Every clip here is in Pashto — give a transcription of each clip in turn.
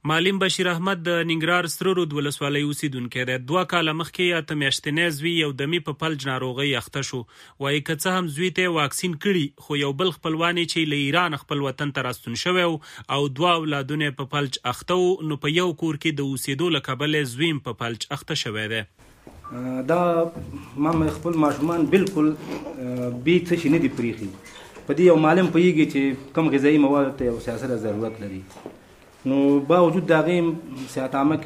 معلم بشیر احمد د ننګرهار سره رود ولسوالۍ اوسیدونکی دی. 2 کاله مخکې 8 میاشتنی زوی یو دمې په فلج ناروغۍ اخته شو. وایي که څه هم زوی ته واکسین کړي خو یو بل خپلوان چې له ایران خپل وطن ته راستون شوی او 2 اولادونه په فلج اخته وو، نو په یو کور کې د اوسېدو له کبله زوی په فلج اخته شوی دی. دا ما خپل ماشومان بالکل بي څه شي نه دي پریخي. په دې یو معلم پوهېږي چې کوم غذایي مواد ته یو سیاسره ضرورت لري، نو باوجود د هغې صحت عامه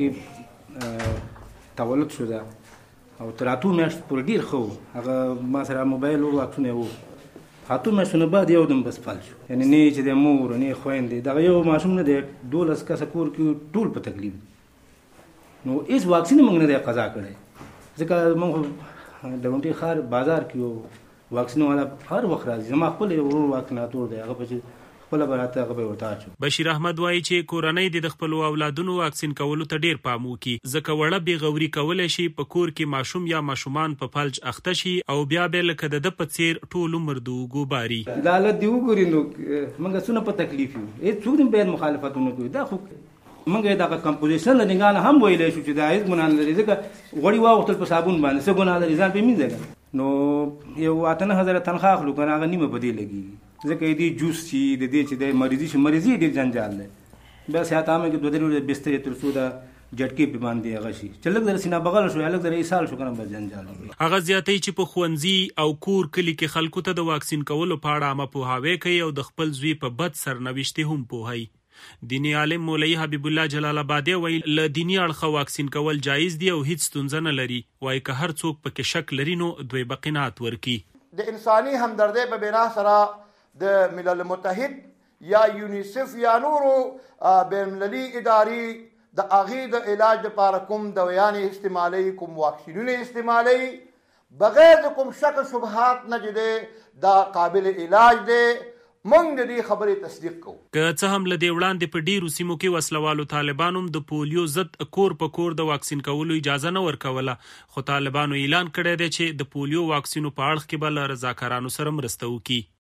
کې تولد شو ده او تر 8 میاشتو پورې ډېر ښه و. هغه ما سره موبایل و، واکسونه و. 8 میاشتو نه بعد یو دم بس فلج شو. یعنې نه چې د مور نه خویندې دغه یو ماشوم نه دی 12 کسه کور کې ټول په تکلیف دي. نو هېڅ واکسین موږ نه دی قضا کړی، ځکه موږ د ډونټي ښار بازار کې یو واکسین والا هر وخت راځي. زما خپل یو ورور واکسیناتور دی، هغه پسې خپله به راته هغه به ورته اچو. بشیر احمد وایي چې کورنۍ د خپلو اولادونو واکسین کولو ته ډېر پام وکړي، ځکه وړه بېغوري کولی شي په کور کې ماشوم یا ماشومان په فلج اخته شي او بیا به لکه د ده په څېر ټول عمر د اوږو باري. دا حالت دې وګوري نو موږ څونه په تکلیف یو. هېڅ څوک هم باید مخالفت ونه کړي. دا خو موږ یې دغه کمپوزیشن له نګاه نه هم ویلی شو چې دا هېڅ ګناه نه لري، ځکه غوړي واوښتل په صابون باندې څه ګناه لري، ځان پرې مینځه. نو یو 8-9 تنخواه اخلو که نه هغه نیمه په دې لګېږي، ځکه دې جوس چې د دې چې دی مریضي شي، مریضي ډېر جنجال دی. بیا صحت عامه کې 2 ورځې بسترې تر څو د جټکې پې باندې هغه شي چې لږ زره سینه بغل شو یا لږ زره ایسال شو که نه بس جنجال وي. هغه زیاتوي چې په ښوونځي او کور کلي کې خلکو ته د واکسین کولو په اړه عامه پوهاوی کوي او د خپل زوی په بد سرنوشتې هم پوهوي. دیني عالم مولوي حبیب الله جلال آبادی وایي له دیني اړخه واکسین کول جایز دي او هیڅ ستونزه نه لري. وایي که هر څوک پکې شک لري نو دوی به قناعت ورکړي. د انساني همدردۍ په بنا سره د ملل متحد یا یونیسف یا نورو بینالمللي ادارې د هغې د علاج لپاره کوم دویانې استعمالوي، کوم واکسینونه استعمالوي، بغیر د کوم شک شبهات نه چې دی دا قابل علاج دی. موږ د دې خبرې تصدیق کوو. که څه هم له دې وړاندې په ډېرو سیمو کې وسلوالو طالبانو هم د پولیو ضد کور په کور د واکسین کولو اجازه نه ورکوله، خو طالبانو اعلان کړی دی چې د پولیو واکسینو په اړخ کې به له رضاکارانو سره مرسته وکړي.